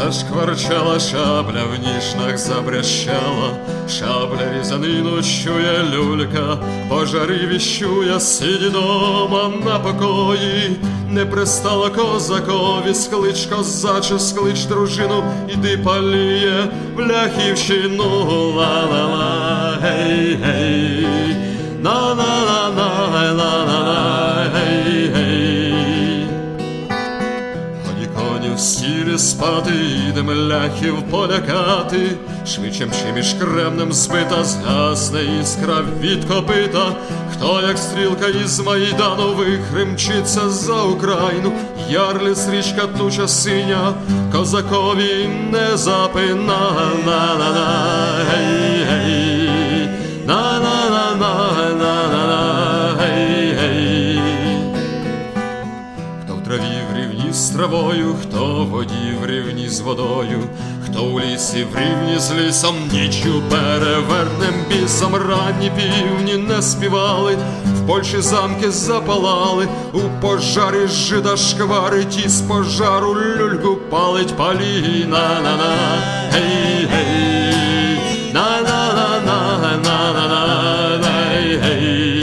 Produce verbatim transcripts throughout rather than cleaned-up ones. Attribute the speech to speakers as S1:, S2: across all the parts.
S1: Зашкварчала шабля, в ніжнах забрящала, шабля різанину чує люлька, пожари віщує, сидь дома на покої. Не пристало козакові, склич козачу, склич дружину, іди паліє бляхівщину. Ла-ла-ла, гей-гей, на-на-на-на, на-на-на, гей-гей. Ході коні в сірі спати, ідем ляхів полякати, швидше мчи між Кремнем збита, згасне іскра від копита. Хто, як стрілка із Майдану, вихримчиться за Україну, ярліс річка туча синя, козакові не запина. На-на-на, гей-гей, на-на-на-на, на-на-на, гей-гей. Хто в траві в рівні з травою, хто в воді в рівні з водою, хто у лісі в рівні з лісом, ніччю перевертним бісом. Ранні півні не співали, в Польщі замки запалали, у пожарі жида шквари, ті з пожару люльку палить. Палі, на-на-на, гей-гей, на-на-на-на, на-на-на, гей-гей.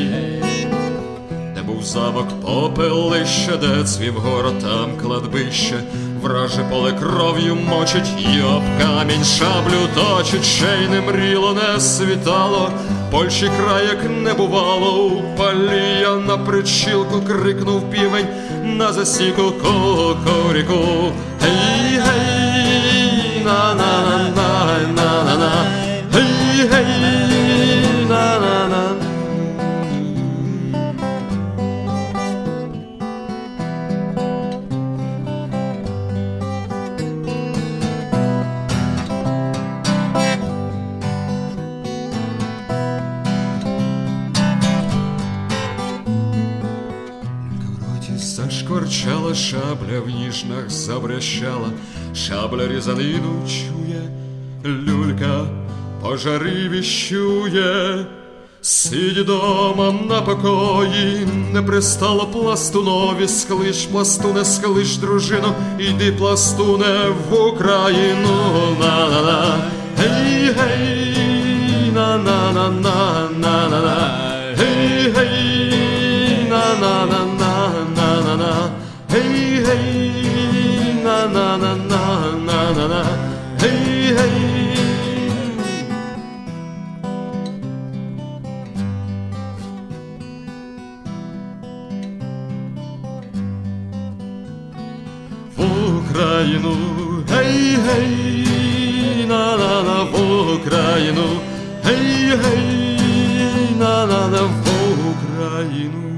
S1: Де був замок попелище, де цвів город, там кладбище, враже поле кров'ю мочить, і об камінь шаблю точить. Ще й не мріло, не світало, Польщі край як не бувало. У Палія на причілку крикнув півень, на засіку кукуріку. Гей-гей, на-на-на, на-на-на, гей-гей, на-на-на. Зашкварчала шабля, в ніжнах забрящала, шабля різанину чує, люлька пожари віщує. Сидь дома на покої, не пристало пластунові, склич, пластуне, склич дружину, іди, пластуне, в Україну. На-на-на, гей-гей, на-на-на-на, на-на-на, гей-гей, на-на-на-на, на-на-на, гей-гей, на-на-на-на, на-на-на, гей-гей. В Україну, гей-гей, на-на-на, в Україну, гей-гей, на-на-на, в Україну.